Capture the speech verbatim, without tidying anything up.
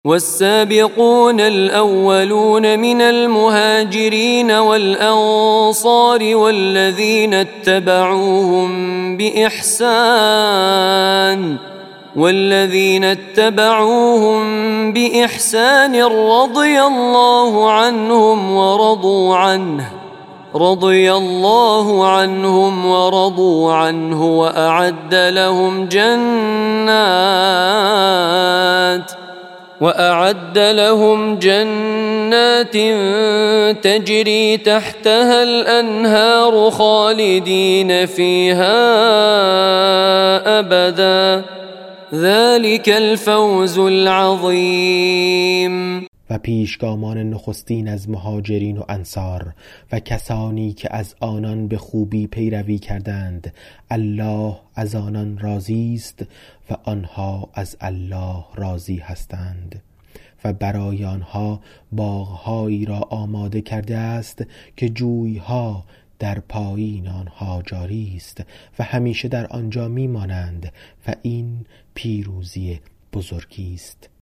والسابقون الأولون من المهاجرين والأنصار والذين اتبعوهم بإحسان والذين اتبعوهم بإحسان رضي الله عنهم ورضوا عنه رضي الله عنهم ورضوا عنه وأعد لهم جنات وأعد لهم جنات تجري تحتها الأنهار خالدين فيها أبدا ذلك الفوز العظیم. و پیشگامان نخستین از مهاجرین و انصار و کسانی که از آنان به خوبی پیروی کردند، الله از آنان راضی است و آنها از الله راضی هستند و برای آنها باغ‌هایی را آماده کرده است که جویها در پایین آنها جاری است و همیشه در آنجا میمانند و این پیروزی بزرگی است.